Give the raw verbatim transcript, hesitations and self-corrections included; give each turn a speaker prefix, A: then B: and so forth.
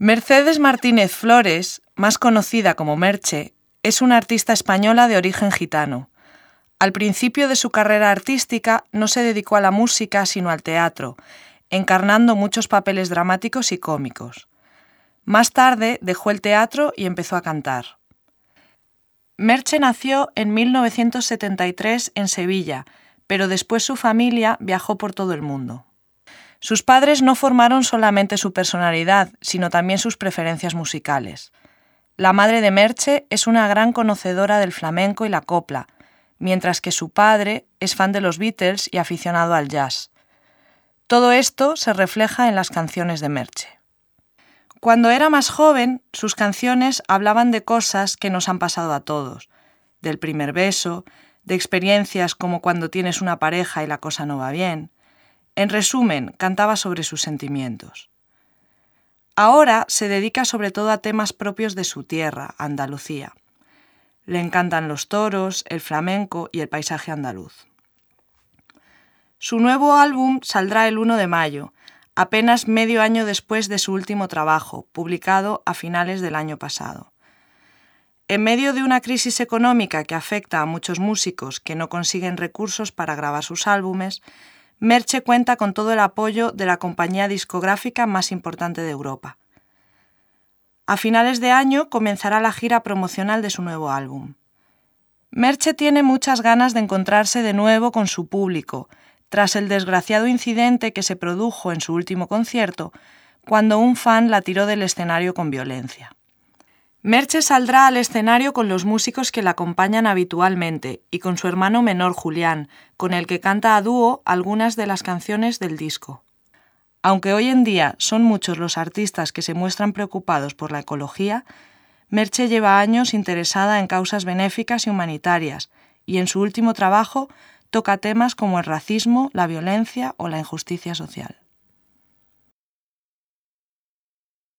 A: Mercedes Martínez Flores, más conocida como Merche, es una artista española de origen gitano. Al principio de su carrera artística no se dedicó a la música sino al teatro, encarnando muchos papeles dramáticos y cómicos. Más tarde dejó el teatro y empezó a cantar. Merche nació en mil novecientos setenta y tres en Sevilla, pero después su familia viajó por todo el mundo. Sus padres no formaron solamente su personalidad, sino también sus preferencias musicales. La madre de Merche es una gran conocedora del flamenco y la copla, mientras que su padre es fan de los Beatles y aficionado al jazz. Todo esto se refleja en las canciones de Merche. Cuando era más joven, sus canciones hablaban de cosas que nos han pasado a todos, del primer beso, de experiencias como cuando tienes una pareja y la cosa no va bien. En resumen, cantaba sobre sus sentimientos. Ahora se dedica sobre todo a temas propios de su tierra, Andalucía. Le encantan los toros, el flamenco y el paisaje andaluz. Su nuevo álbum saldrá el uno de mayo, apenas medio año después de su último trabajo, publicado a finales del año pasado. En medio de una crisis económica que afecta a muchos músicos que no consiguen recursos para grabar sus álbumes, Merche cuenta con todo el apoyo de la compañía discográfica más importante de Europa. A finales de año comenzará la gira promocional de su nuevo álbum. Merche tiene muchas ganas de encontrarse de nuevo con su público, tras el desgraciado incidente que se produjo en su último concierto, cuando un fan la tiró del escenario con violencia. Merche saldrá al escenario con los músicos que la acompañan habitualmente y con su hermano menor Julián, con el que canta a dúo algunas de las canciones del disco. Aunque hoy en día son muchos los artistas que se muestran preocupados por la ecología, Merche lleva años interesada en causas benéficas y humanitarias, y en su último trabajo toca temas como el racismo, la violencia o la injusticia social.